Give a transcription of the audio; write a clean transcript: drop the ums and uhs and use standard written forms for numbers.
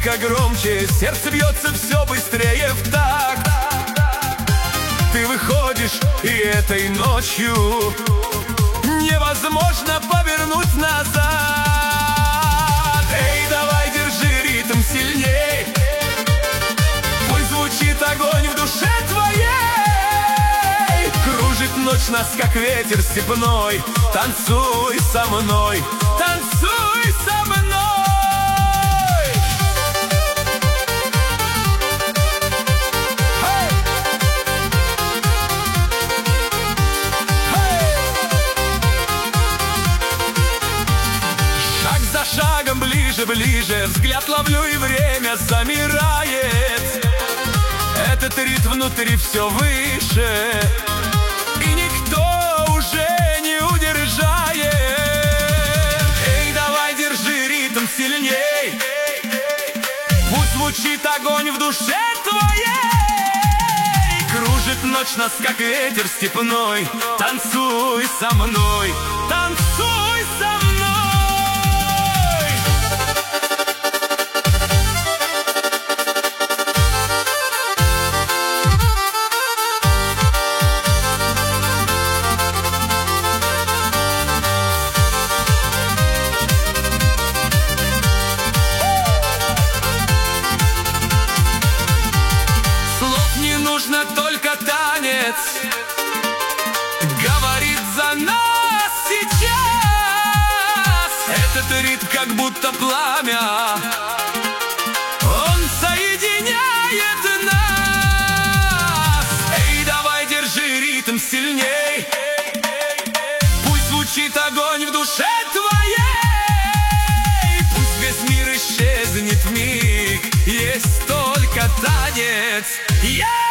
музыка громче, сердце бьется все быстрее в такт. Ты выходишь, и этой ночью невозможно повернуть назад. Эй, давай, держи ритм сильней, пусть звучит огонь в душе твоей. Кружит ночь нас, как ветер степной. Танцуй со мной, танцуй со мной. Шагом ближе, ближе, взгляд ловлю, и время замирает. Этот ритм внутри все выше, и никто уже не удержает. Эй, давай, держи ритм сильней, пусть звучит огонь в душе твоей. Кружит ночь нас, как ветер степной. Танцуй со мной, танцуй со мной. Нужно только танец, говорит за нас сейчас. Этот ритм как будто пламя, он соединяет нас. Эй, давай, держи ритм сильней, пусть звучит огонь в душе твоей. Пусть весь мир исчезнет вмиг, есть только танец.